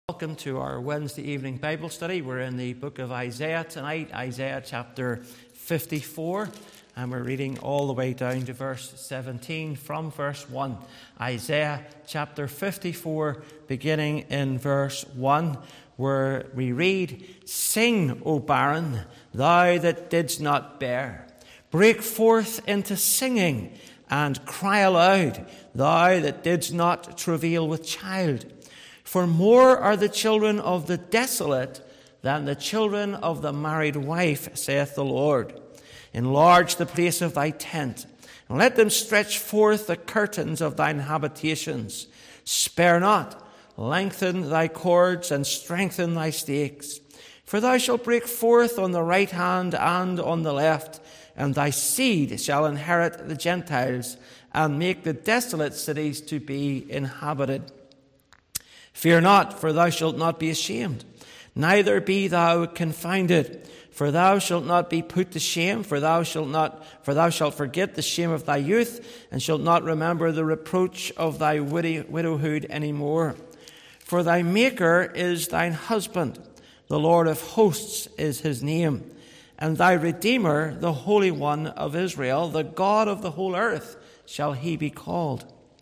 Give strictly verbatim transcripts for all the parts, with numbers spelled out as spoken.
Welcome to our Wednesday evening Bible study. We're in the book of Isaiah tonight, Isaiah chapter fifty-four, and we're reading all the way down to verse seventeen from verse one. Isaiah chapter fifty-four, beginning in verse one, where we read, "Sing, O barren, thou that didst not bear. Break forth into singing, and cry aloud, thou that didst not travail with child. For more are the children of the desolate than the children of the married wife, saith the Lord. Enlarge the place of thy tent, and let them stretch forth the curtains of thine habitations. Spare not, lengthen thy cords, and strengthen thy stakes. For thou shalt break forth on the right hand and on the left, and thy seed shall inherit the Gentiles, and make the desolate cities to be inhabited. Fear not, for thou shalt not be ashamed, neither be thou confounded. For thou shalt not be put to shame, for thou shalt not, for thou shalt forget the shame of thy youth, and shalt not remember the reproach of thy widowhood any more. For thy Maker is thine husband, the Lord of hosts is his name, and thy Redeemer, the Holy One of Israel, the God of the whole earth, shall he be called.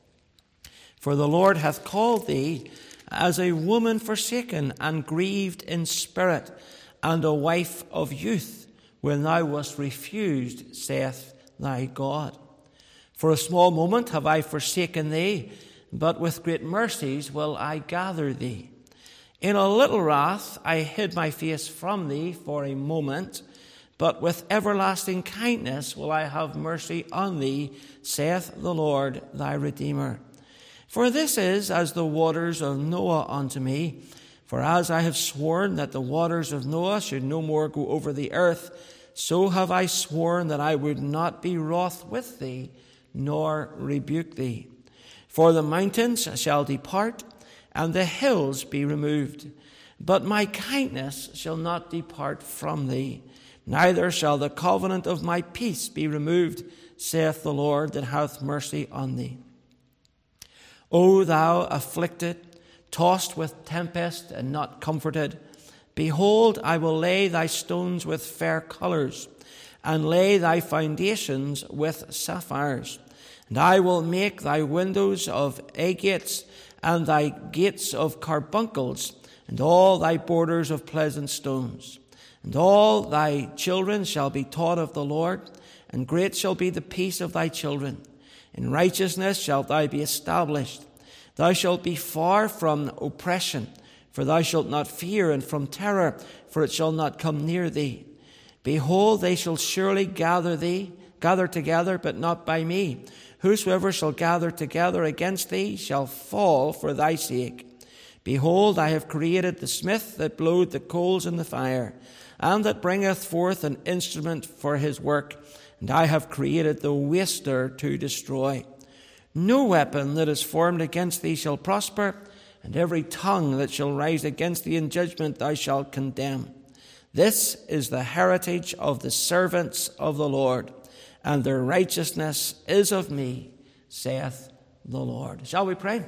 For the Lord hath called thee as a woman forsaken and grieved in spirit, and a wife of youth, when thou wast refused, saith thy God. For a small moment have I forsaken thee, but with great mercies will I gather thee. In a little wrath I hid my face from thee for a moment, but with everlasting kindness will I have mercy on thee, saith the Lord thy Redeemer. For this is as the waters of Noah unto me. For as I have sworn that the waters of Noah should no more go over the earth, so have I sworn that I would not be wroth with thee, nor rebuke thee. For the mountains shall depart, and the hills be removed. But my kindness shall not depart from thee, neither shall the covenant of my peace be removed, saith the Lord that hath mercy on thee. O thou afflicted, tossed with tempest and not comforted, behold, I will lay thy stones with fair colours, and lay thy foundations with sapphires. And I will make thy windows of agates, and thy gates of carbuncles, and all thy borders of pleasant stones. And all thy children shall be taught of the Lord, and great shall be the peace of thy children. In righteousness shalt thou be established. Thou shalt be far from oppression, for thou shalt not fear, and from terror, for it shall not come near thee. Behold, they shall surely gather thee, gather together, but not by me. Whosoever shall gather together against thee shall fall for thy sake. Behold, I have created the smith that blowed the coals in the fire, and that bringeth forth an instrument for his work. And I have created the waster to destroy. No weapon that is formed against thee shall prosper, and every tongue that shall rise against thee in judgment thou shalt condemn. This is the heritage of the servants of the Lord, and their righteousness is of me, saith the Lord." Shall we pray?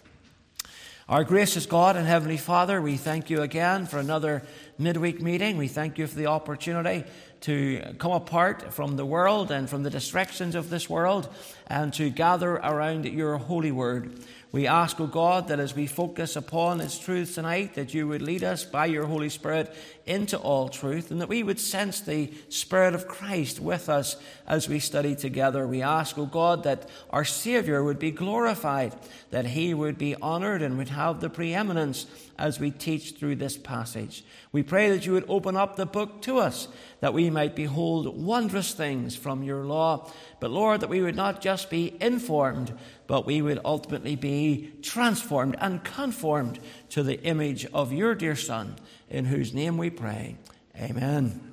Our gracious God and Heavenly Father, we thank you again for another midweek meeting. We thank you for the opportunity to come apart from the world and from the distractions of this world and to gather around your holy word. We ask, O God, that as we focus upon its truths tonight, that you would lead us by your Holy Spirit into all truth, and that we would sense the Spirit of Christ with us as we study together. We ask, O God, that our Savior would be glorified, that he would be honored and would have the preeminence as we teach through this passage. We pray that you would open up the book to us, that we might behold wondrous things from your law. But Lord, that we would not just be informed, but we would ultimately be transformed and conformed to the image of your dear Son, in whose name we pray. Amen.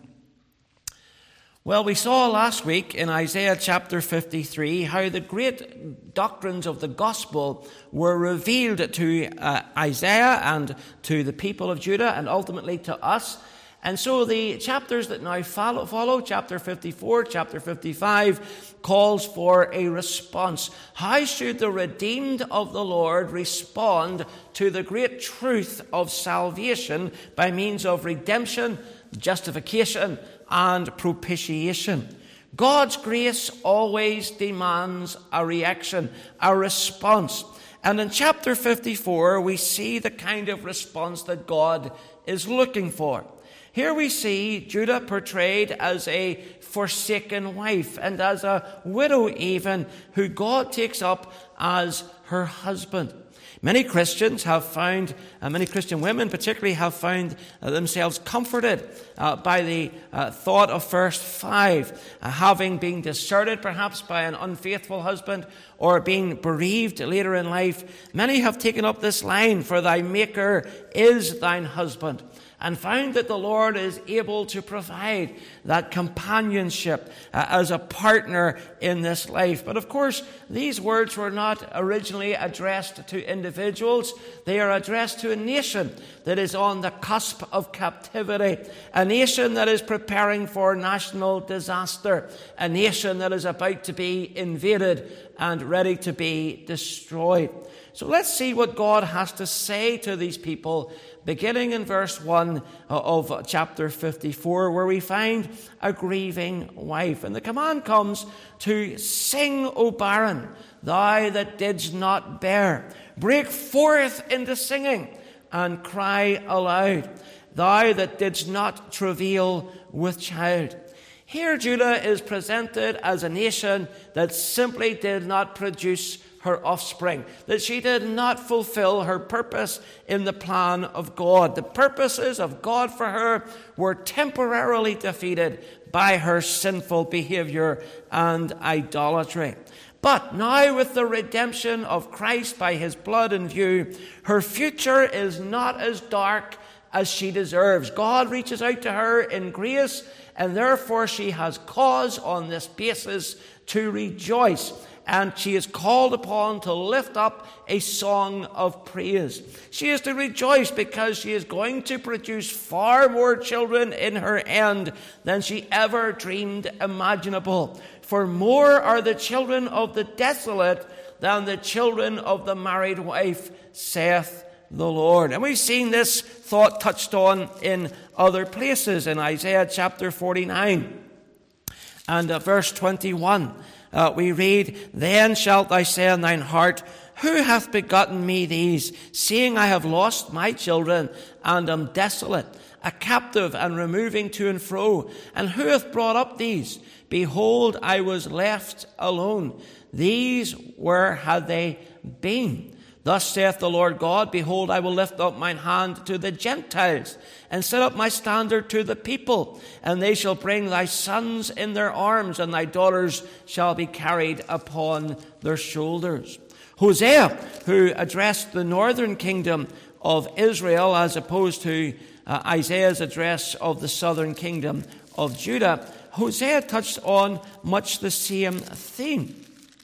Well, we saw last week in Isaiah chapter fifty-three how the great doctrines of the gospel were revealed to uh, Isaiah and to the people of Judah and ultimately to us. And so the chapters that now follow, follow, chapter fifty-four, chapter fifty-five, calls for a response. How should the redeemed of the Lord respond to the great truth of salvation by means of redemption, justification, and propitiation? God's grace always demands a reaction, a response. And in chapter fifty-four, we see the kind of response that God is looking for. Here we see Judah portrayed as a forsaken wife and as a widow even, who God takes up as her husband. Many Christians have found, uh, many Christian women particularly, have found uh, themselves comforted uh, by the uh, thought of verse five, uh, having been deserted perhaps by an unfaithful husband or being bereaved later in life. Many have taken up this line, "For thy Maker is thine husband," and found that the Lord is able to provide that companionship uh, as a partner in this life. But of course, these words were not originally addressed to individuals. They are addressed to a nation that is on the cusp of captivity, a nation that is preparing for national disaster, a nation that is about to be invaded and ready to be destroyed. So let's see what God has to say to these people, beginning in verse one of chapter fifty-four, where we find a grieving wife. And the command comes to sing, O barren, thou that didst not bear. Break forth into singing and cry aloud, thou that didst not travail with child. Here Judah is presented as a nation that simply did not produce her offspring, that she did not fulfill her purpose in the plan of God. The purposes of God for her were temporarily defeated by her sinful behavior and idolatry. But now, with the redemption of Christ by his blood in view, her future is not as dark as she deserves. God reaches out to her in grace, and therefore she has cause on this basis to rejoice. And she is called upon to lift up a song of praise. She is to rejoice because she is going to produce far more children in her end than she ever dreamed imaginable. For more are the children of the desolate than the children of the married wife, saith the Lord. And we've seen this thought touched on in other places, in Isaiah chapter forty-nine and uh, verse twenty-one. Uh, we read, Then shalt thou say in thine heart, Who hath begotten me these, seeing I have lost my children, and am desolate, a captive, and removing to and fro? And who hath brought up these? Behold, I was left alone. These, where had they been? Thus saith the Lord God, Behold, I will lift up mine hand to the Gentiles, and set up my standard to the people, and they shall bring thy sons in their arms, and thy daughters shall be carried upon their shoulders. Hosea, who addressed the northern kingdom of Israel, as opposed to uh, Isaiah's address of the southern kingdom of Judah, Hosea touched on much the same theme.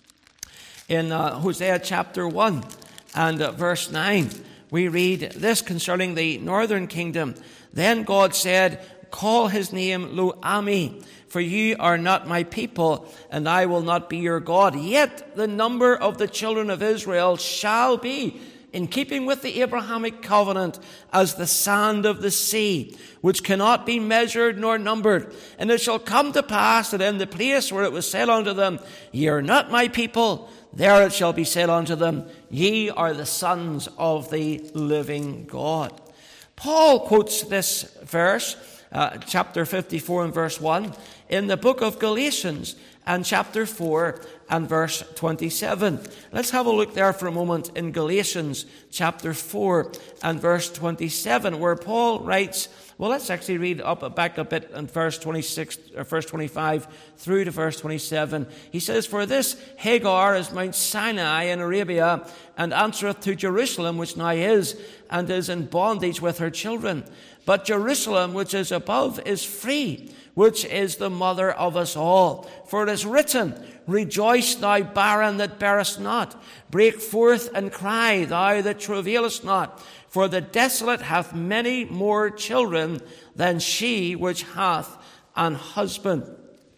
In uh, Hosea chapter one, and uh, verse nine, we read this concerning the northern kingdom. Then God said, Call his name Lo-Ami, for you are not my people, and I will not be your God. Yet the number of the children of Israel shall be, in keeping with the Abrahamic covenant, as the sand of the sea, which cannot be measured nor numbered. And it shall come to pass that in the place where it was said unto them, Ye are not my people, there it shall be said unto them, Ye are the sons of the living God. Paul quotes this verse, uh, chapter fifty-four and verse one, in the book of Galatians, and chapter four and verse twenty-seven. Let's have a look there for a moment in Galatians chapter four and verse twenty-seven, where Paul writes, well, let's actually read up back a bit in verse twenty-six, or verse twenty-five through to verse twenty-seven. He says, For this Hagar is Mount Sinai in Arabia, and answereth to Jerusalem, which now is, and is in bondage with her children. But Jerusalem, which is above, is free, which is the mother of us all. For it is written, Rejoice, thou barren that bearest not. Break forth and cry, thou that travailest not. For the desolate hath many more children than she which hath an husband.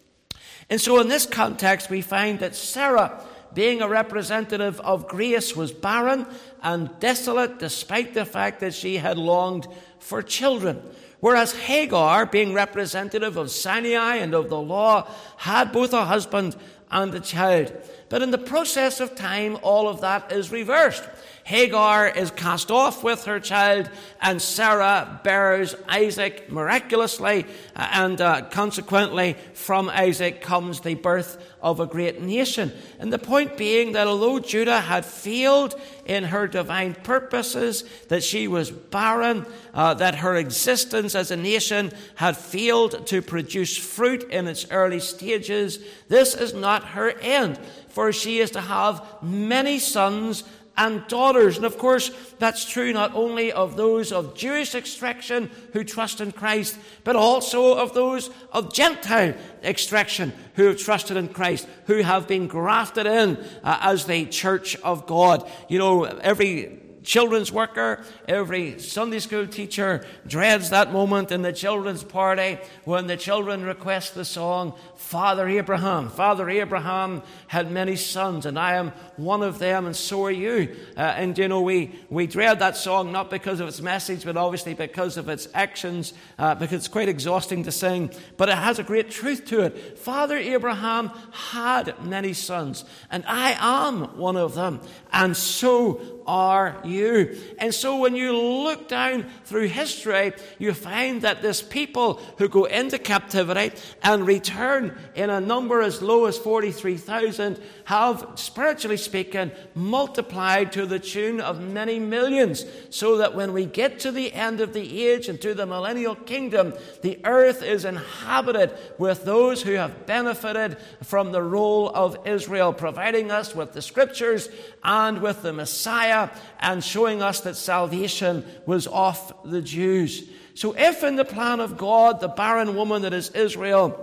And so in this context, we find that Sarah, being a representative of grace, was barren and desolate despite the fact that she had longed for children. Whereas Hagar, being representative of Sinai and of the law, had both a husband and a child. But in the process of time, all of that is reversed. Hagar is cast off with her child, and Sarah bears Isaac miraculously, and uh, consequently from Isaac comes the birth of a great nation. And the point being that although Judah had failed in her divine purposes, that she was barren, uh, that her existence as a nation had failed to produce fruit in its early stages, this is not her end, for she is to have many sons and daughters. And of course, that's true not only of those of Jewish extraction who trust in Christ, but also of those of Gentile extraction who have trusted in Christ, who have been grafted in uh, as the church of God. You know, every children's worker, every Sunday school teacher dreads that moment in the children's party when the children request the song, Father Abraham. Father Abraham had many sons, and I am one of them, and so are you. Uh, and, you know, we, we dread that song not because of its message, but obviously because of its actions, uh, because it's quite exhausting to sing. But it has a great truth to it. Father Abraham had many sons, and I am one of them, and so are you. And so when you look down through history, you find that this people who go into captivity and return in a number as low as forty-three thousand have, spiritually speaking, multiplied to the tune of many millions, so that when we get to the end of the age and to the millennial kingdom, the earth is inhabited with those who have benefited from the role of Israel, providing us with the scriptures and with the Messiah, and showing us that salvation was of the Jews. So if in the plan of God, the barren woman that is Israel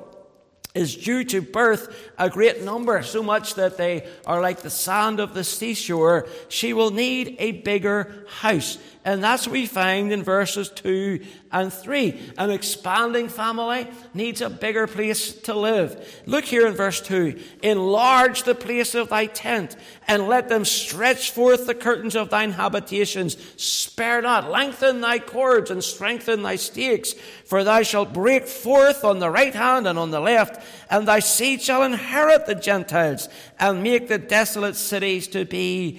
is due to birth a great number, so much that they are like the sand of the seashore, she will need a bigger house. And that's what we find in verses two and three. An expanding family needs a bigger place to live. Look here in verse two. Enlarge the place of thy tent, and let them stretch forth the curtains of thine habitations. Spare not, lengthen thy cords, and strengthen thy stakes. For thou shalt break forth on the right hand and on the left, and thy seed shall inherit the Gentiles, and make the desolate cities to be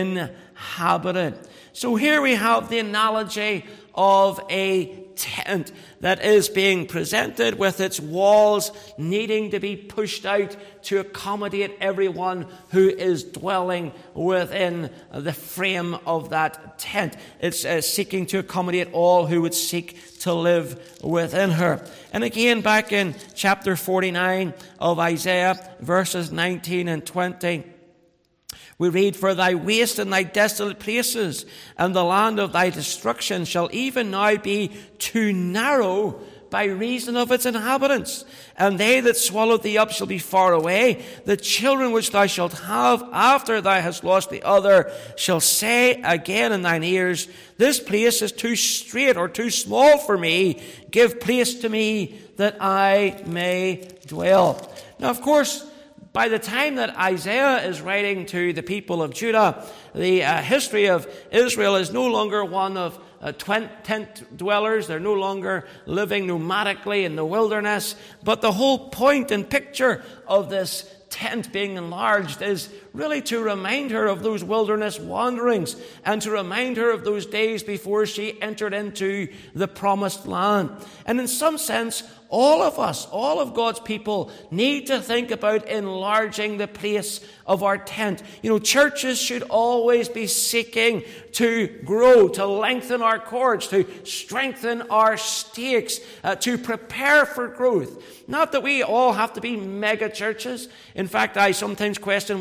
inhabited. So here we have the analogy of a tent that is being presented with its walls needing to be pushed out to accommodate everyone who is dwelling within the frame of that tent. It's uh, seeking to accommodate all who would seek to live within her. And again, back in chapter forty-nine of Isaiah, verses nineteen and twenty, we read, For thy waste and thy desolate places, and the land of thy destruction shall even now be too narrow by reason of its inhabitants. And they that swallowed thee up shall be far away. The children which thou shalt have after thou hast lost the other shall say again in thine ears, This place is too strait or too small for me. Give place to me that I may dwell. Now, of course, by the time that Isaiah is writing to the people of Judah, the uh, history of Israel is no longer one of uh, tent dwellers. They're no longer living nomadically in the wilderness. But the whole point and picture of this tent being enlarged is really to remind her of those wilderness wanderings, and to remind her of those days before she entered into the promised land. And in some sense, all of us, all of God's people, need to think about enlarging the place of our tent. You know, churches should always be seeking to grow, to lengthen our cords, to strengthen our stakes, uh, to prepare for growth. Not that we all have to be mega churches. In fact, I sometimes question whether mega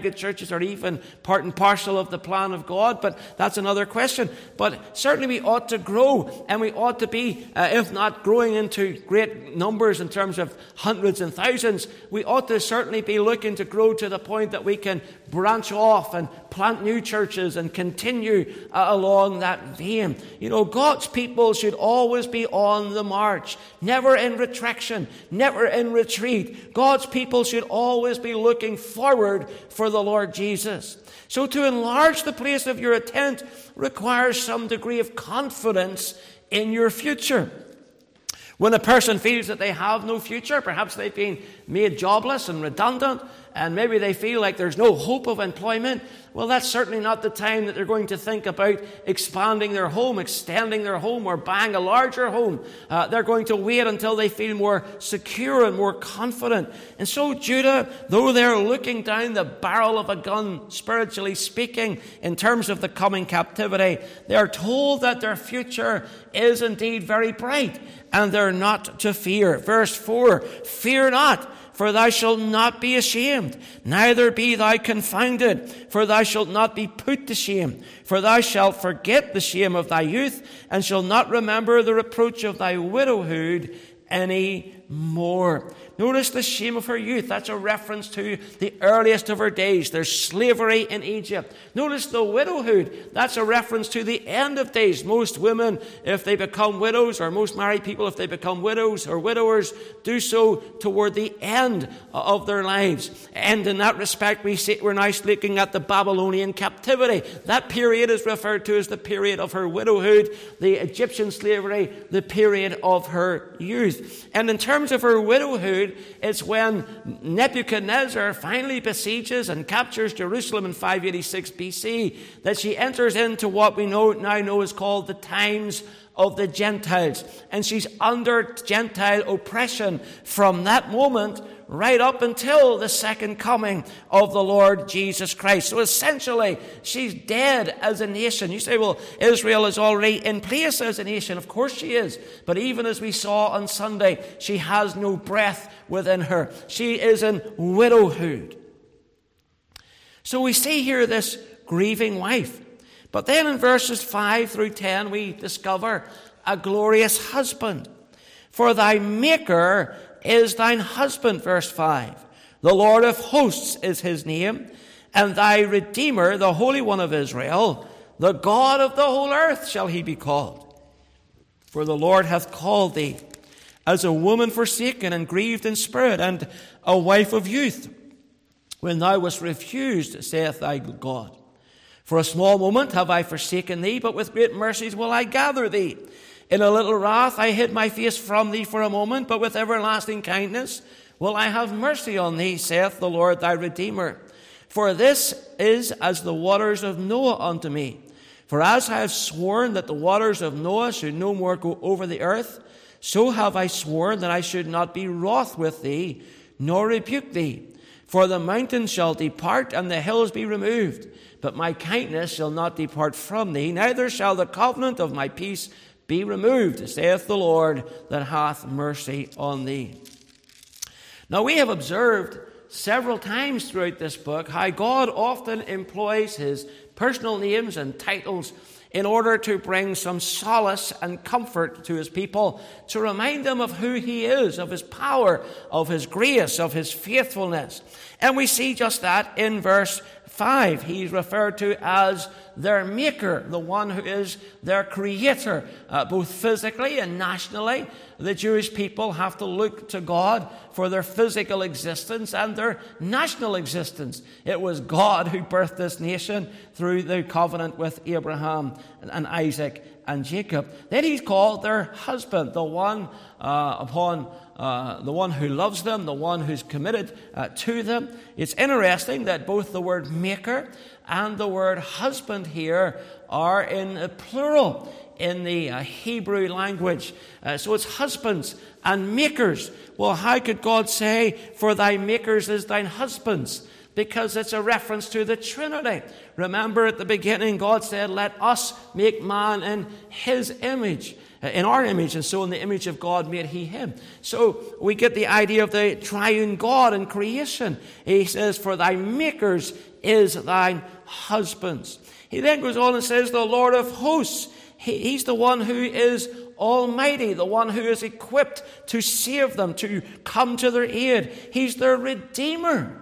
mega churches are even part and parcel of the plan of God, but that's another question. But certainly we ought to grow, and we ought to be, uh, if not growing into great numbers in terms of hundreds and thousands, we ought to certainly be looking to grow to the point that we can branch off and plant new churches and continue uh, along that vein. You know, God's people should always be on the march, never in retraction, never in retreat. God's people should always be looking forward for the Lord Jesus. So to enlarge the place of your tent requires some degree of confidence in your future. When a person feels that they have no future, perhaps they've been made jobless and redundant, and maybe they feel like there's no hope of employment, well, that's certainly not the time that they're going to think about expanding their home, extending their home, or buying a larger home. Uh, they're going to wait until they feel more secure and more confident. And so Judah, though they're looking down the barrel of a gun, spiritually speaking, in terms of the coming captivity, they're told that their future is indeed very bright, and they're not to fear. Verse four, fear not, for thou shalt not be ashamed, neither be thou confounded, for thou shalt not be put to shame. For thou shalt forget the shame of thy youth, and shalt not remember the reproach of thy widowhood any more. Notice the shame of her youth. That's a reference to the earliest of her days. There's slavery in Egypt. Notice the widowhood. That's a reference to the end of days. Most women, if they become widows, or most married people, if they become widows or widowers, do so toward the end of their lives. And in that respect, we see, we're now looking at the Babylonian captivity. That period is referred to as the period of her widowhood, the Egyptian slavery, the period of her youth. And in terms of her widowhood, it's when Nebuchadnezzar finally besieges and captures Jerusalem in five eighty-six B C that she enters into what we know now know is called the times of the Gentiles. And she's under Gentile oppression from that moment right up until the second coming of the Lord Jesus Christ. So essentially, she's dead as a nation. You say, well, Israel is already in place as a nation. Of course she is. But even as we saw on Sunday, she has no breath within her. She is in widowhood. So we see here this grieving wife. But then in verses five through ten, we discover a glorious husband. For thy Maker is thine husband, verse five. The Lord of hosts is his name, and thy Redeemer, the Holy One of Israel, the God of the whole earth shall he be called. For the Lord hath called thee as a woman forsaken and grieved in spirit, and a wife of youth, when thou wast refused, saith thy God. For a small moment have I forsaken thee, but with great mercies will I gather thee. In a little wrath I hid my face from thee for a moment, but with everlasting kindness will I have mercy on thee, saith the Lord thy Redeemer. For this is as the waters of Noah unto me. For as I have sworn that the waters of Noah should no more go over the earth, so have I sworn that I should not be wroth with thee, nor rebuke thee. For the mountains shall depart, and the hills be removed. But my kindness shall not depart from thee, neither shall the covenant of my peace be removed, saith the Lord that hath mercy on thee. Now we have observed several times throughout this book how God often employs his personal names and titles in order to bring some solace and comfort to his people, to remind them of who he is, of his power, of his grace, of his faithfulness. And we see just that in verse five. He's referred to as their Maker, the one who is their Creator, uh, both physically and nationally. The Jewish people have to look to God for their physical existence and their national existence. It was God who birthed this nation through the covenant with Abraham and Isaac and Jacob. Then he's called their husband, the one uh, upon Uh, the one who loves them, the one who's committed uh, to them. It's interesting that both the word maker and the word husband here are in a plural in the uh, Hebrew language. Uh, so it's husbands and makers. Well, how could God say, for thy makers is thine husbands? because it's a reference to the Trinity. Remember at the beginning, God said, let us make man in his image, in our image, and so in the image of God made he him. So we get the idea of the triune God in creation. He says, for thy makers is thine husbands. He then goes on and says, the Lord of hosts. He, he's the one who is almighty, the one who is equipped to save them, to come to their aid. He's their Redeemer.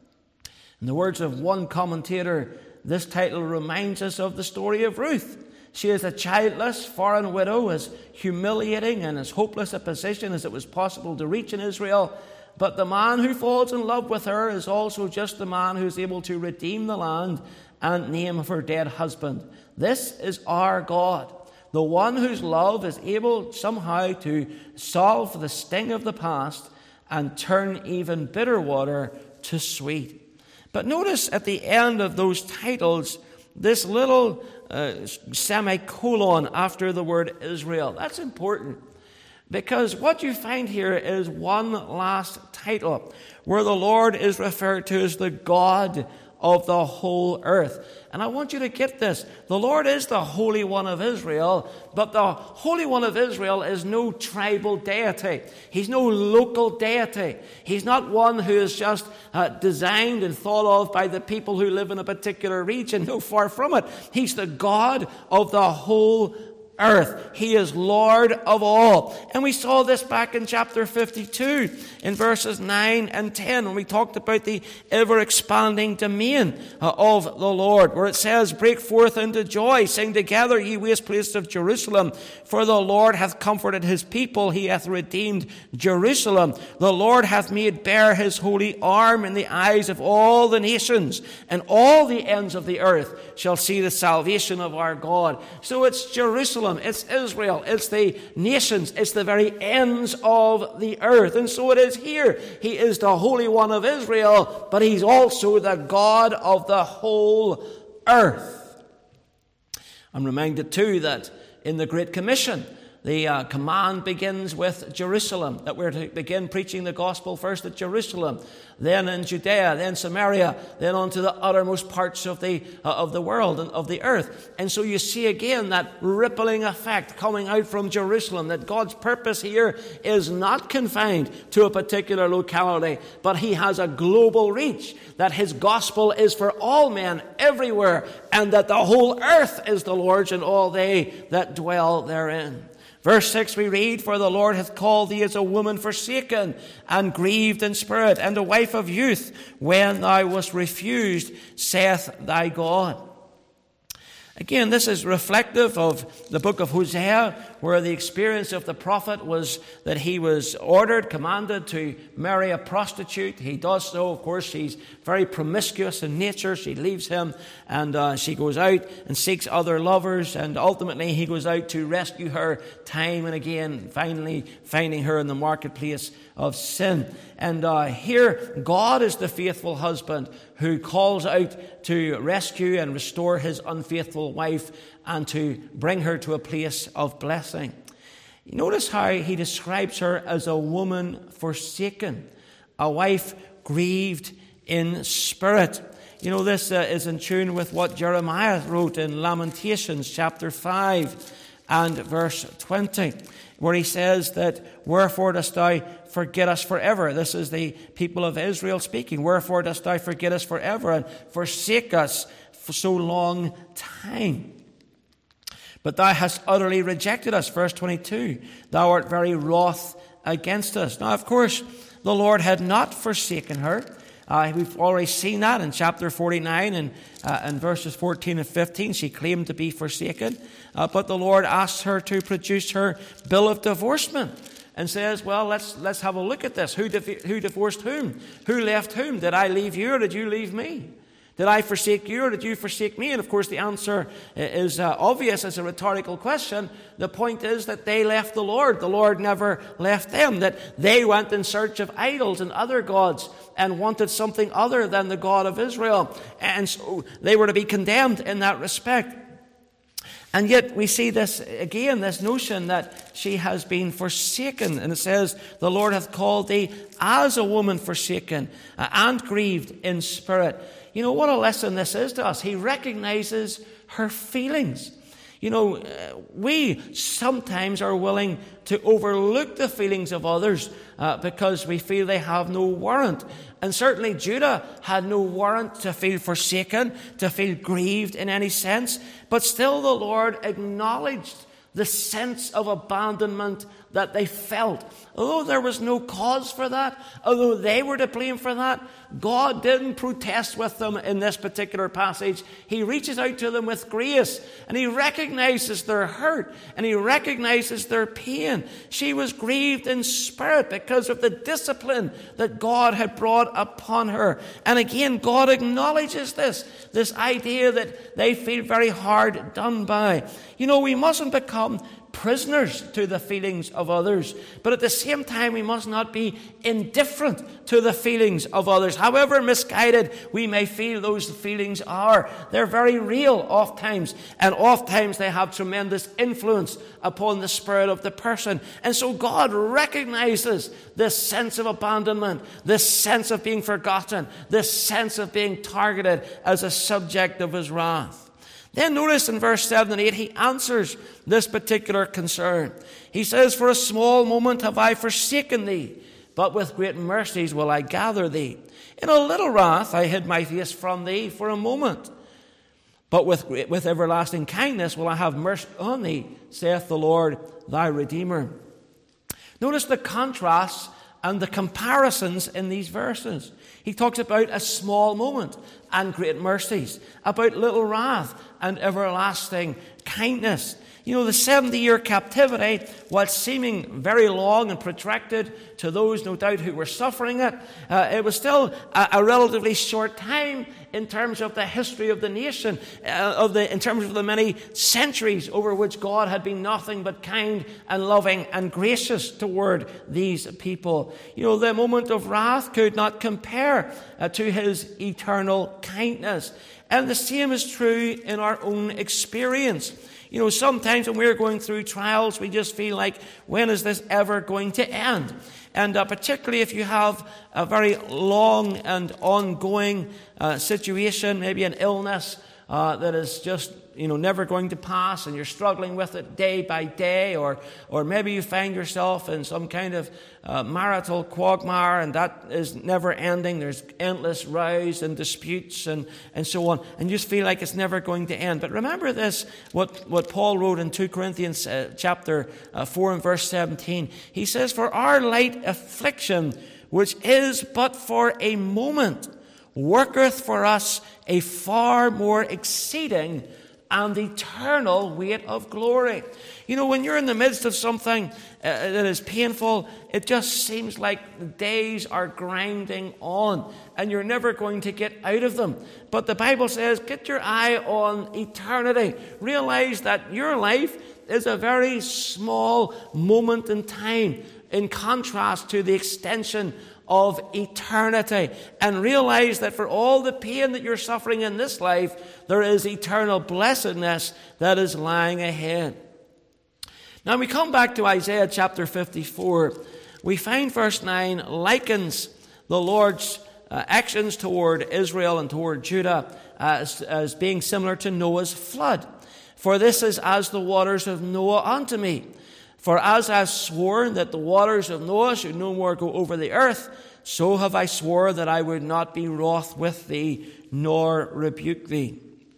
In the words of one commentator, this title reminds us of the story of Ruth. She is a childless foreign widow, as humiliating and as hopeless a position as it was possible to reach in Israel. But the man who falls in love with her is also just the man who is able to redeem the land and name of her dead husband. This is our God, the one whose love is able somehow to solve the sting of the past and turn even bitter water to sweet. But notice at the end of those titles, this little uh, semicolon after the word Israel. That's important, because what you find here is one last title where the Lord is referred to as the God of the whole earth. And I want you to get this. The Lord is the Holy One of Israel, but the Holy One of Israel is no tribal deity. He's no local deity. He's not one who is just uh, designed and thought of by the people who live in a particular region. No, far from it. He's the God of the whole earth. He is Lord of all. And we saw this back in chapter fifty-two in verses nine and ten when we talked about the ever-expanding domain uh, of the Lord, where it says, break forth into joy, sing together, ye waste places of Jerusalem, for the Lord hath comforted his people, he hath redeemed Jerusalem. The Lord hath made bare his holy arm in the eyes of all the nations, and all the ends of the earth shall see the salvation of our God. So it's Jerusalem, it's Israel, it's the nations, it's the very ends of the earth. And so it is here. He is the Holy One of Israel, but he's also the God of the whole earth. I'm reminded too that in the Great Commission, the uh, command begins with Jerusalem, that we're to begin preaching the gospel first at Jerusalem, then in Judea, then Samaria, then on to the uttermost parts of the uh, of the world and of the earth. And so you see again that rippling effect coming out from Jerusalem, that God's purpose here is not confined to a particular locality, but he has a global reach, that his gospel is for all men everywhere, and that the whole earth is the Lord's and all they that dwell therein. Verse six we read, for the Lord hath called thee as a woman forsaken and grieved in spirit, and a wife of youth, when thou wast refused, saith thy God. Again, this is reflective of the book of Hosea, where the experience of the prophet was that he was ordered, commanded to marry a prostitute. He does so. Of course, she's very promiscuous in nature. She leaves him, and uh, she goes out and seeks other lovers, and ultimately he goes out to rescue her time and again, finally finding her in the marketplace of sin. And uh, here, God is the faithful husband who calls out to rescue and restore his unfaithful wife and to bring her to a place of blessing. You notice how he describes her as a woman forsaken, a wife grieved in spirit. You know, this uh, is in tune with what Jeremiah wrote in Lamentations chapter five and verse twenty, where he says that, wherefore dost thou forget us forever? This is the people of Israel speaking. Wherefore dost thou forget us forever and forsake us for so long time? But thou hast utterly rejected us. Verse twenty-two, thou art very wroth against us. Now, of course, the Lord had not forsaken her. Uh, we've already seen that in chapter forty-nine and, uh, and verses fourteen and fifteen. She claimed to be forsaken. Uh, but the Lord asked her to produce her bill of divorcement and says, well, let's let's have a look at this. Who, div- who divorced whom? Who left whom? Did I leave you or did you leave me? Did I forsake you or did you forsake me? And of course the answer is uh, obvious as a rhetorical question. The point is that they left the Lord. The Lord never left them. That they went in search of idols and other gods and wanted something other than the God of Israel. And so they were to be condemned in that respect. And yet we see this, again, this notion that she has been forsaken. And it says, the Lord hath called thee as a woman forsaken uh, and grieved in spirit. You know, what a lesson this is to us. He recognizes her feelings. You know, uh, we sometimes are willing to overlook the feelings of others uh, because we feel they have no warrant. And certainly Judah had no warrant to feel forsaken, to feel grieved in any sense. But still the Lord acknowledged the sense of abandonment that they felt. Although there was no cause for that, although they were to blame for that, God didn't protest with them in this particular passage. He reaches out to them with grace, and he recognizes their hurt, and he recognizes their pain. She was grieved in spirit because of the discipline that God had brought upon her. And again, God acknowledges this, this idea that they feel very hard done by. You know, we mustn't become prisoners to the feelings of others, but at the same time we must not be indifferent to the feelings of others. However misguided we may feel those feelings are, they're very real oftentimes, and oftentimes they have tremendous influence upon the spirit of the person. And so God recognizes this sense of abandonment, this sense of being forgotten, this sense of being targeted as a subject of his wrath. Then notice in verse seven and eight, he answers this particular concern. He says, for a small moment have I forsaken thee, but with great mercies will I gather thee. In a little wrath I hid my face from thee for a moment, but with, with everlasting kindness will I have mercy on thee, saith the Lord thy Redeemer. Notice the contrasts and the comparisons in these verses. He talks about a small moment and great mercies, about little wrath and everlasting kindness. You know, the seventy-year captivity, while seeming very long and protracted to those, no doubt, who were suffering it, uh, it was still a, a relatively short time in terms of the history of the nation, uh, of the in terms of the many centuries over which God had been nothing but kind and loving and gracious toward these people. You know, the moment of wrath could not compare uh, to his eternal kindness. And the same is true in our own experience. You know, sometimes when we're going through trials, we just feel like, when is this ever going to end? And uh, particularly if you have a very long and ongoing uh, situation, maybe an illness uh, that is just, you know, never going to pass, and you're struggling with it day by day, or or maybe you find yourself in some kind of uh, marital quagmire, and that is never ending. There's endless rows and disputes and, and so on, and you just feel like it's never going to end. But remember this, what, what Paul wrote in Second Corinthians uh, chapter uh, four and verse seventeen. He says, for our light affliction, which is but for a moment, worketh for us a far more exceeding and eternal weight of glory. You know, when you're in the midst of something uh, that is painful, it just seems like the days are grinding on and you're never going to get out of them. But the Bible says, get your eye on eternity. Realize that your life is a very small moment in time in contrast to the extension of eternity, and realize that for all the pain that you're suffering in this life, there is eternal blessedness that is lying ahead. Now we come back to Isaiah chapter fifty-four. We find verse nine likens the Lord's uh, actions toward Israel and toward Judah as, as being similar to Noah's flood. For this is as the waters of Noah unto me. For as I have sworn that the waters of Noah should no more go over the earth, so have I swore that I would not be wroth with thee, nor rebuke thee.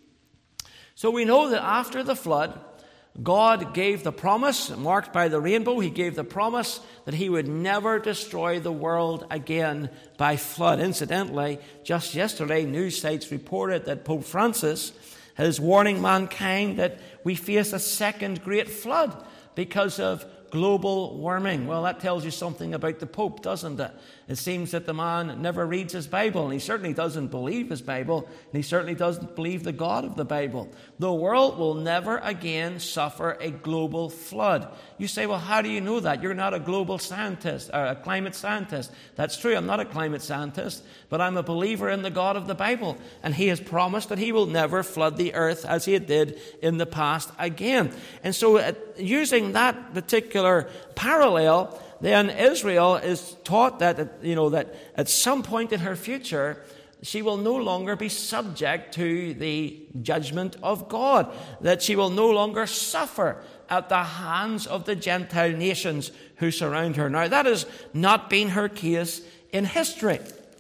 So we know that after the flood, God gave the promise, marked by the rainbow, he gave the promise that he would never destroy the world again by flood. Incidentally, just yesterday, news sites reported that Pope Francis is warning mankind that we face a second great flood because of global warming. Well, that tells you something about the Pope, doesn't it? It seems that the man never reads his Bible, and he certainly doesn't believe his Bible, and he certainly doesn't believe the God of the Bible. The world will never again suffer a global flood. You say, well, how do you know that? You're not a global scientist, or a climate scientist. That's true, I'm not a climate scientist, but I'm a believer in the God of the Bible, and he has promised that he will never flood the earth as he did in the past again. And so uh, using that particular parallel, then Israel is taught that, you know, that at some point in her future, she will no longer be subject to the judgment of God, that she will no longer suffer at the hands of the Gentile nations who surround her. Now, that has not been her case in history.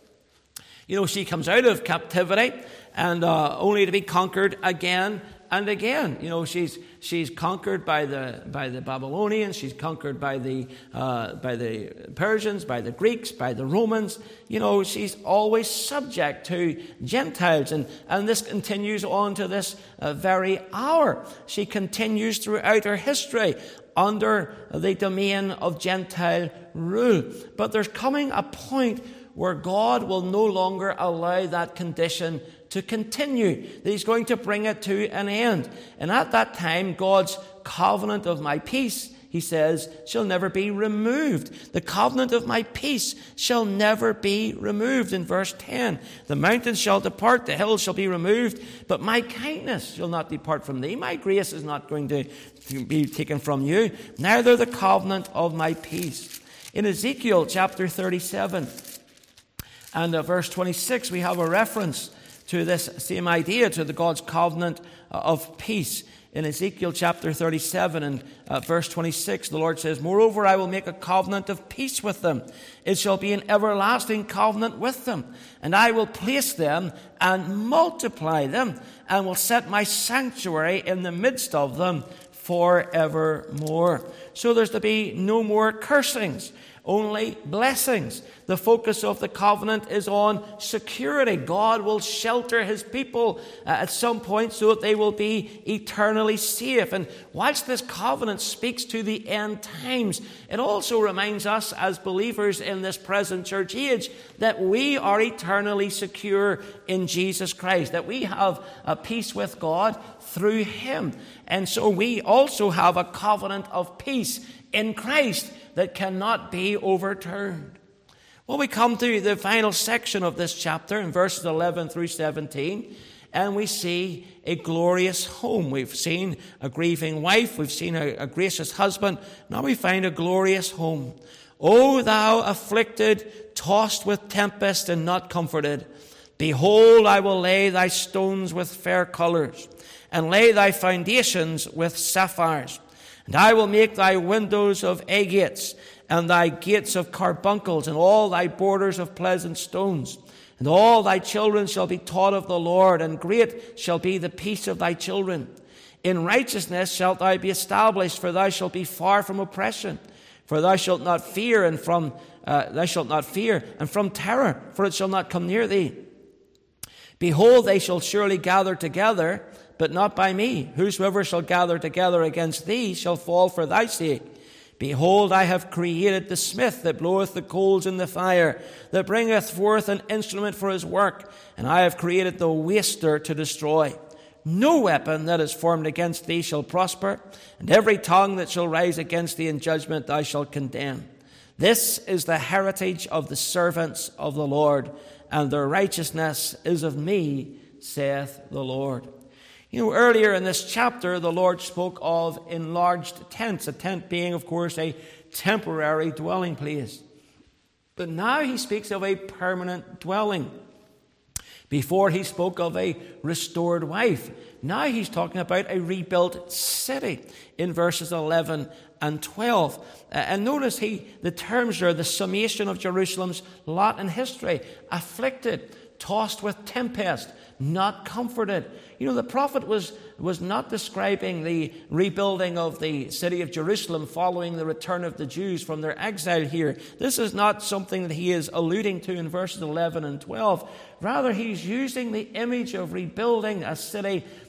You know, she comes out of captivity and uh, only to be conquered again and again. You know, she's she's conquered by the by the Babylonians, she's conquered by the uh, by the Persians, by the Greeks, by the Romans. You know, she's always subject to Gentiles, and and this continues on to this uh, very hour. She continues throughout her history under the domain of Gentile rule. But there's coming a point where God will no longer allow that condition to continue, that he's going to bring it to an end. And at that time, God's covenant of my peace, he says, shall never be removed. The covenant of my peace shall never be removed. In verse ten, the mountains shall depart, the hills shall be removed, but my kindness shall not depart from thee. My grace is not going to be taken from you, neither the covenant of my peace. In Ezekiel chapter thirty-seven and uh, verse twenty-six, we have a reference to this same idea, to the God's covenant of peace. In Ezekiel chapter thirty-seven and uh, verse twenty-six, the Lord says, moreover, I will make a covenant of peace with them. It shall be an everlasting covenant with them. And I will place them and multiply them, and will set my sanctuary in the midst of them forevermore. So there's to be no more cursings, only blessings. The focus of the covenant is on security. God will shelter his people uh, at some point so that they will be eternally safe. And whilst this covenant speaks to the end times, it also reminds us as believers in this present church age that we are eternally secure in Jesus Christ, that we have a peace with God through him. And so we also have a covenant of peace in Christ that cannot be overturned. Well, we come to the final section of this chapter in verses eleven through seventeen, and we see a glorious home. We've seen a grieving wife, we've seen a, a gracious husband, now we find a glorious home. O thou afflicted, tossed with tempest and not comforted, behold, I will lay thy stones with fair colours, and lay thy foundations with sapphires. And I will make thy windows of agates, and thy gates of carbuncles, and all thy borders of pleasant stones. And all thy children shall be taught of the Lord, and great shall be the peace of thy children. In righteousness shalt thou be established, for thou shalt be far from oppression. For thou shalt not fear, and from uh, thou shalt not fear, and from terror, for it shall not come near thee. Behold, they shall surely gather together, but not by me. Whosoever shall gather together against thee shall fall for thy sake. Behold, I have created the smith that bloweth the coals in the fire, that bringeth forth an instrument for his work, and I have created the waster to destroy. No weapon that is formed against thee shall prosper, and every tongue that shall rise against thee in judgment thou shalt condemn. This is the heritage of the servants of the Lord, and their righteousness is of me, saith the Lord. You know, earlier in this chapter, the Lord spoke of enlarged tents, a tent being, of course, a temporary dwelling place. But now he speaks of a permanent dwelling. Before he spoke of a restored wife. Now he's talking about a rebuilt city in verses eleven and twelve. Uh, and notice he, the terms are the summation of Jerusalem's lot in history. Afflicted, tossed with tempest, not comforted. You know, the prophet was, was not describing the rebuilding of the city of Jerusalem following the return of the Jews from their exile here. This is not something that he is alluding to in verses eleven and twelve. Rather, he's using the image of rebuilding a city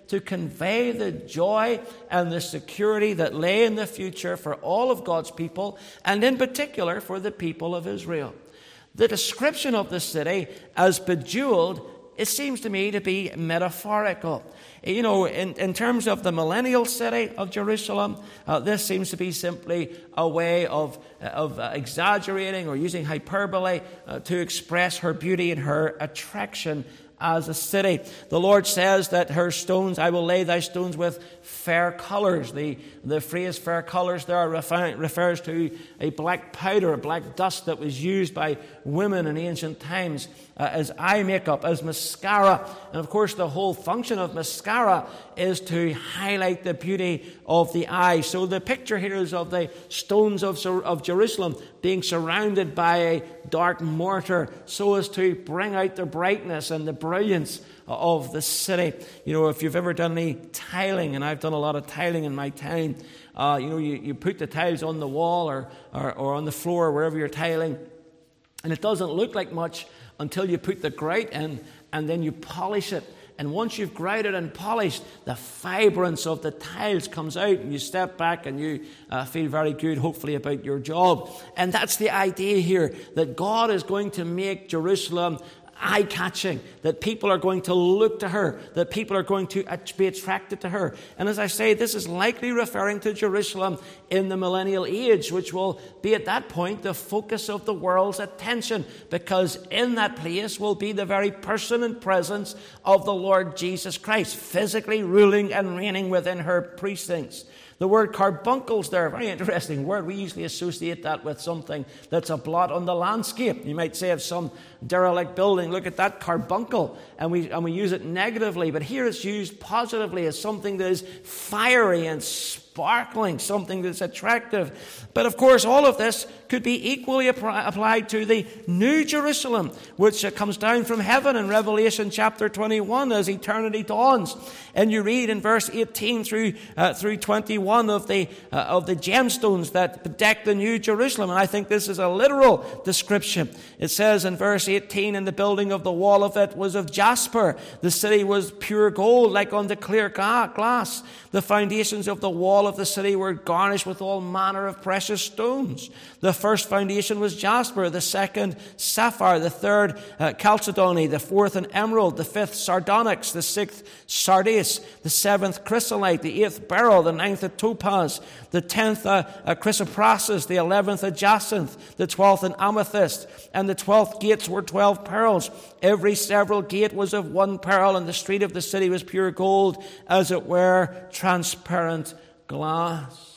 to convey the joy and the security that lay in the future for all of God's people, and in particular for the people of Israel. The description of the city as bejeweled, it seems to me to be metaphorical. You know, in, in terms of the millennial city of Jerusalem, uh, this seems to be simply a way of, of uh, exaggerating or using hyperbole uh, to express her beauty and her attraction as a city. The Lord says that her stones, I will lay thy stones with fair colors. The, the phrase fair colors there refer, refers to a black powder, a black dust that was used by women in ancient times uh, as eye makeup, as mascara. And of course, the whole function of mascara is to highlight the beauty of the eye. So the picture here is of the stones of, of Jerusalem being surrounded by a dark mortar so as to bring out the brightness and the brilliance of the city. You know, if you've ever done any tiling, and I've done a lot of tiling in my time, uh, you know, you, you put the tiles on the wall or, or, or on the floor, wherever you're tiling, and it doesn't look like much until you put the grout in, and then you polish it. And once you've grouted and polished, the vibrance of the tiles comes out, and you step back and you uh, feel very good, hopefully, about your job. And that's the idea here, that God is going to make Jerusalem eye-catching, that people are going to look to her, that people are going to be attracted to her. And as I say, this is likely referring to Jerusalem in the millennial age, which will be at that point the focus of the world's attention, because in that place will be the very person and presence of the Lord Jesus Christ, physically ruling and reigning within her precincts. The word carbuncles there, a very interesting word. We usually associate that with something that's a blot on the landscape. You might say of some derelict building, look at that carbuncle, and we and we use it negatively. But here it's used positively as something that is fiery and sparkling, something that's attractive. But of course, all of this could be equally applied to the New Jerusalem, which comes down from heaven in Revelation chapter twenty-one as eternity dawns. And you read in verse eighteen through uh, through twenty-one of the uh, of the gemstones that bedeck the New Jerusalem. And I think this is a literal description. It says in verse eighteen, "And the building of the wall of it was of jasper. The city was pure gold, like unto clear glass. The foundations of the wall of the city were garnished with all manner of precious stones. The first foundation was jasper, the second sapphire, the third uh, chalcedony, the fourth an emerald, the fifth sardonyx, the sixth sardius, the seventh chrysolite, the eighth beryl, the ninth a topaz, the tenth a, a chrysoprasus, the eleventh a jacinth, the twelfth an amethyst, and the twelfth gates were twelve pearls. Every several gate was of one pearl, and the street of the city was pure gold, as it were transparent glass."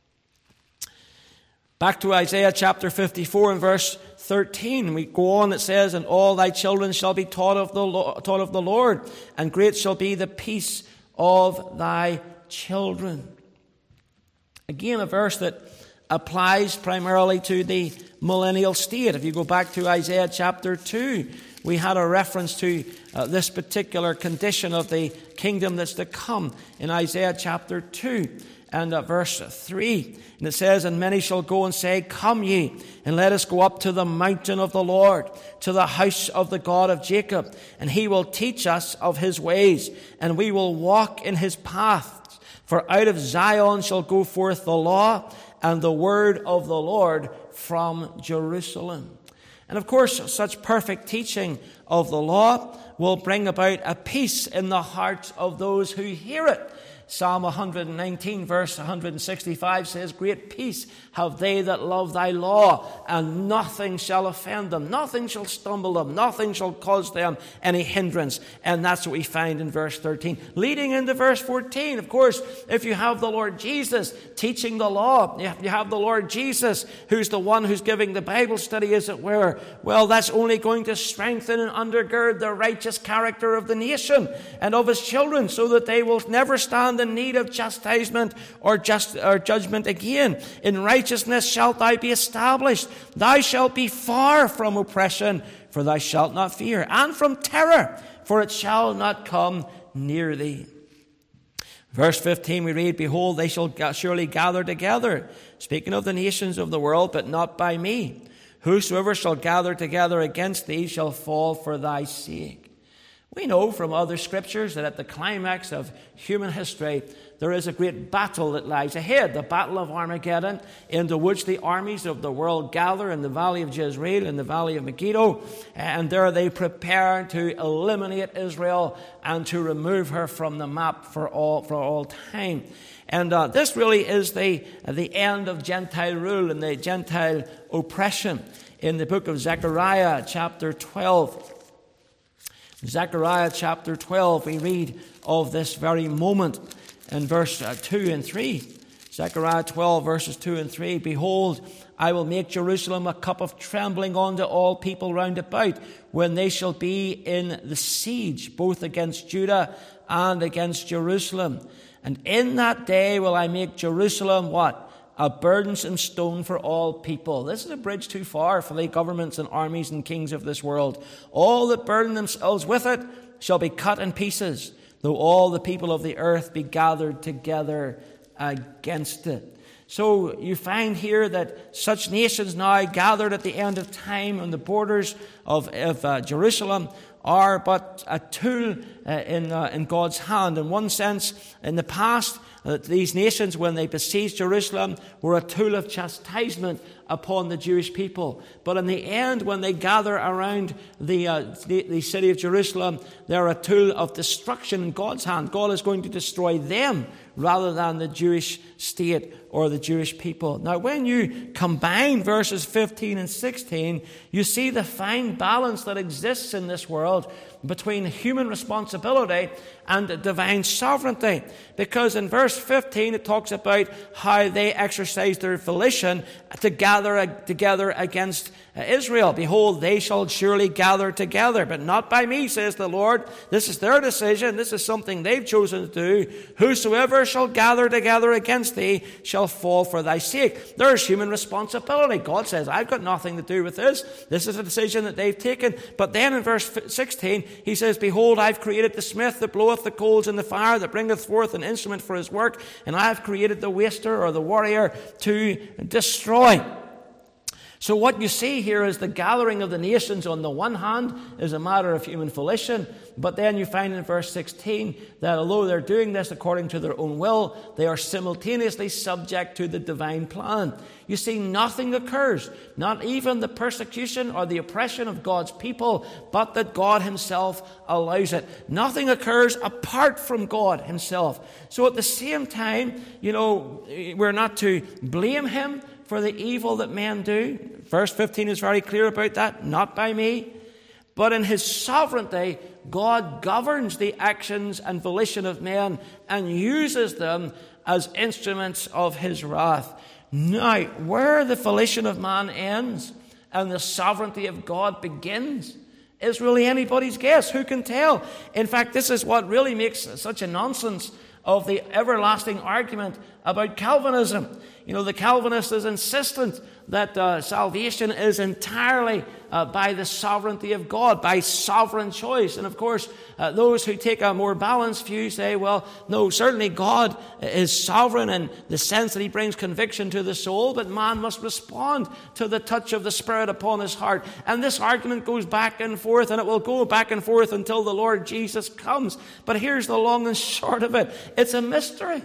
Back to Isaiah chapter fifty-four and verse thirteen. We go on, it says, "And all thy children shall be taught of the Lord, taught of the Lord, and great shall be the peace of thy children." Again, a verse that applies primarily to the millennial state. If you go back to Isaiah chapter two, we had a reference to uh, this particular condition of the kingdom that's to come in Isaiah chapter two and uh, verse three. And it says, "And many shall go and say, Come ye, and let us go up to the mountain of the Lord, to the house of the God of Jacob. And he will teach us of his ways, and we will walk in his paths. For out of Zion shall go forth the law, and the word of the Lord from Jerusalem." And of course, such perfect teaching of the law will bring about a peace in the hearts of those who hear it. Psalm one nineteen, verse one sixty-five says, "Great peace have they that love thy law, and nothing shall offend them. Nothing shall stumble them. Nothing shall cause them any hindrance." And that's what we find in verse thirteen. Leading into verse fourteen, of course, if you have the Lord Jesus teaching the law, you have the Lord Jesus who's the one who's giving the Bible study, as it were, well, that's only going to strengthen and undergird the righteous character of the nation and of his children, so that they will never stand in need of chastisement or just or judgment again. "In righteousness shalt thou be established. Thou shalt be far from oppression, for thou shalt not fear, and from terror, for it shall not come near thee." Verse fifteen, we read, "Behold, they shall surely gather together," speaking of the nations of the world, "but not by me. Whosoever shall gather together against thee shall fall for thy sake." We know from other scriptures that at the climax of human history, there is a great battle that lies ahead, the Battle of Armageddon, into which the armies of the world gather in the valley of Jezreel, in the valley of Megiddo, and there they prepare to eliminate Israel and to remove her from the map for all for all time. And uh, this really is the, the end of Gentile rule and the Gentile oppression. In the book of Zechariah, chapter twelve, Zechariah chapter twelve, we read of this very moment in verse uh, two and three. Zechariah twelve, verses two and three. Behold, I will make Jerusalem a cup of trembling unto all people round about, when they shall be in the siege, both against Judah and against Jerusalem. And in that day will I make Jerusalem what? A burdensome stone for all people. This is a bridge too far for the governments and armies and kings of this world. All that burden themselves with it shall be cut in pieces, though all the people of the earth be gathered together against it. So you find here that such nations now gathered at the end of time on the borders of, of uh, Jerusalem are but a tool uh, in, uh, in God's hand. In one sense, in the past, uh, these nations, when they besieged Jerusalem, were a tool of chastisement upon the Jewish people. But in the end, when they gather around the, uh, the, the city of Jerusalem, they're a tool of destruction in God's hand. God is going to destroy them rather than the Jewish state or the Jewish people. Now, when you combine verses fifteen and sixteen, you see the fine balance that exists in this world between human responsibility and divine sovereignty. Because in verse fifteen, it talks about how they exercise their volition to gather together against Israel. Behold, they shall surely gather together, but not by me, says the Lord. This is their decision. This is something they've chosen to do. Whosoever shall gather together against thee shall fall for thy sake. There's human responsibility. God says, I've got nothing to do with this. This is a decision that they've taken. But then in verse sixteen, he says, behold, I've created the smith that bloweth the coals in the fire, that bringeth forth an instrument for his work, and I have created the waster or the warrior to destroy. So what you see here is the gathering of the nations on the one hand is a matter of human volition, but then you find in verse sixteen that although they're doing this according to their own will, they are simultaneously subject to the divine plan. You see, nothing occurs, not even the persecution or the oppression of God's people, but that God himself allows it. Nothing occurs apart from God himself. So at the same time, you know, we're not to blame him for the evil that men do. Verse fifteen is very clear about that. Not by me. But in his sovereignty, God governs the actions and volition of men and uses them as instruments of his wrath. Now, where the volition of man ends and the sovereignty of God begins is really anybody's guess. Who can tell? In fact, this is what really makes such a nonsense of the everlasting argument about Calvinism. You know, the Calvinist is insistent that uh, salvation is entirely uh, by the sovereignty of God, by sovereign choice. And of course, uh, those who take a more balanced view say, well, no, certainly God is sovereign in the sense that he brings conviction to the soul, but man must respond to the touch of the Spirit upon his heart. And this argument goes back and forth, and it will go back and forth until the Lord Jesus comes. But here's the long and short of it. It's a mystery.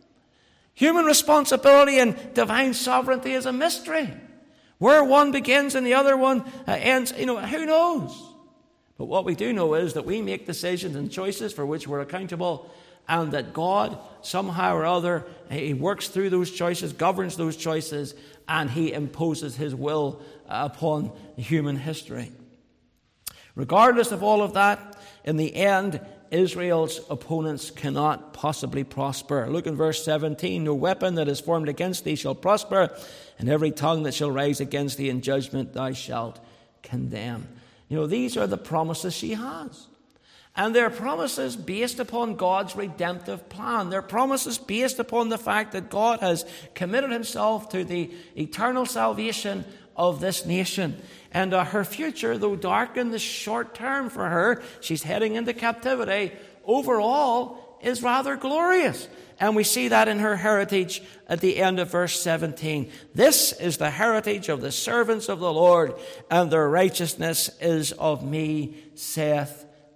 Human responsibility and divine sovereignty is a mystery. Where one begins and the other one uh, ends, you know, who knows? But what we do know is that we make decisions and choices for which we're accountable, and that God, somehow or other, he works through those choices, governs those choices, and he imposes his will uh, upon human history. Regardless of all of that, in the end, Israel's opponents cannot possibly prosper. Look in verse seventeen. No weapon that is formed against thee shall prosper, and every tongue that shall rise against thee in judgment thou shalt condemn. You know, these are the promises she has. And they're promises based upon God's redemptive plan. They're promises based upon the fact that God has committed himself to the eternal salvation of this nation. And uh, her future, though dark in the short term for her, she's heading into captivity, overall is rather glorious. And we see that in her heritage at the end of verse seventeen. This is the heritage of the servants of the Lord, and their righteousness is of me, saith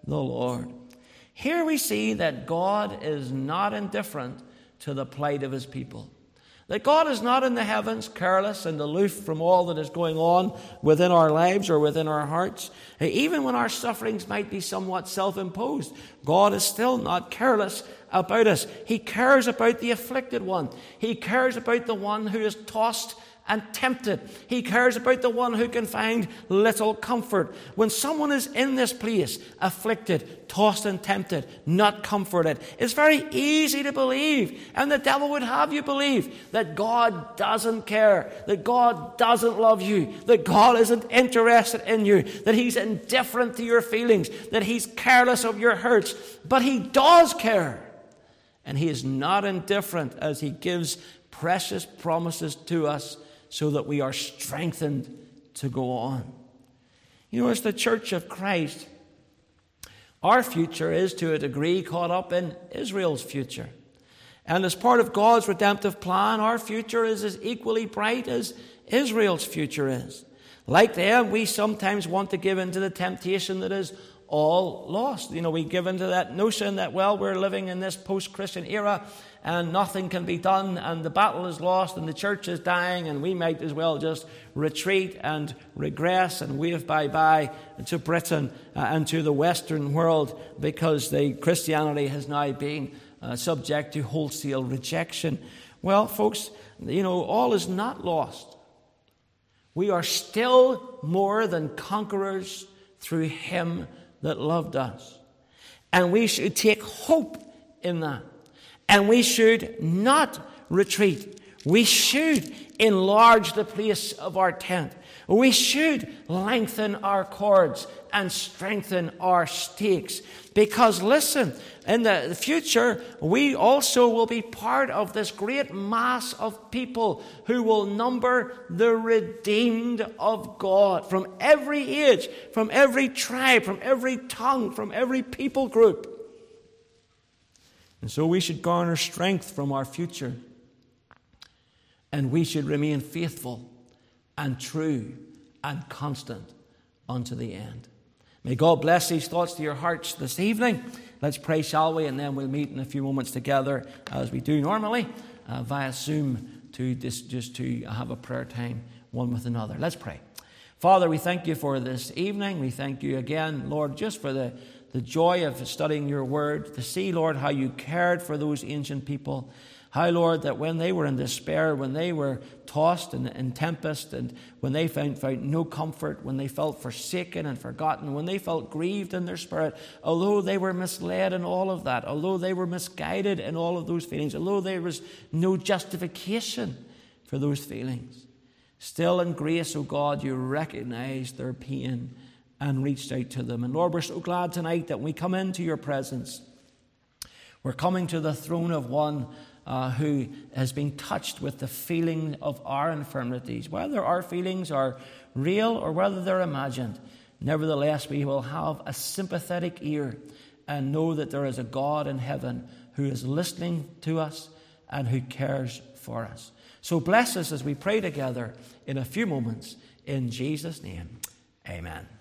the Lord. Here we see that God is not indifferent to the plight of his people. That God is not in the heavens, careless and aloof from all that is going on within our lives or within our hearts. Even when our sufferings might be somewhat self-imposed, God is still not careless about us. He cares about the afflicted one. He cares about the one who is tossed and tempted. He cares about the one who can find little comfort. When someone is in this place, afflicted, tossed and tempted, not comforted, it's very easy to believe, and the devil would have you believe, that God doesn't care, that God doesn't love you, that God isn't interested in you, that he's indifferent to your feelings, that he's careless of your hurts. But he does care, and he is not indifferent as he gives precious promises to us, so that we are strengthened to go on. You know, as the Church of Christ, our future is to a degree caught up in Israel's future. And as part of God's redemptive plan, our future is as equally bright as Israel's future is. Like them, we sometimes want to give into the temptation that is all lost. You know, we give into that notion that, well, we're living in this post-Christian era and nothing can be done and the battle is lost and the church is dying and we might as well just retreat and regress and wave bye-bye to Britain uh, and to the Western world, because the Christianity has now been uh, subject to wholesale rejection. Well, folks, you know, all is not lost. We are still more than conquerors through him that loved us. And we should take hope in that. And we should not retreat. We should enlarge the place of our tent. We should lengthen our cords and strengthen our stakes. Because listen, in the future, we also will be part of this great mass of people who will number the redeemed of God from every age, from every tribe, from every tongue, from every people group. And so we should garner strength from our future. And we should remain faithful and true and constant unto the end. May God bless these thoughts to your hearts this evening. Let's pray, shall we? And then we'll meet in a few moments together, as we do normally, uh, via Zoom, to just, just to have a prayer time one with another. Let's pray. Father, we thank you for this evening. We thank you again, Lord, just for the, the joy of studying your word, to see, Lord, how you cared for those ancient people. How, Lord, that when they were in despair, when they were tossed in, in tempest, and when they found, found no comfort, when they felt forsaken and forgotten, when they felt grieved in their spirit, although they were misled in all of that, although they were misguided in all of those feelings, although there was no justification for those feelings, still in grace, O God, you recognized their pain and reached out to them. And Lord, we're so glad tonight that when we come into your presence, we're coming to the throne of one Uh, who has been touched with the feeling of our infirmities. Whether our feelings are real or whether they're imagined, nevertheless we will have a sympathetic ear and know that there is a God in heaven who is listening to us and who cares for us. So bless us as we pray together in a few moments. In Jesus' name, amen.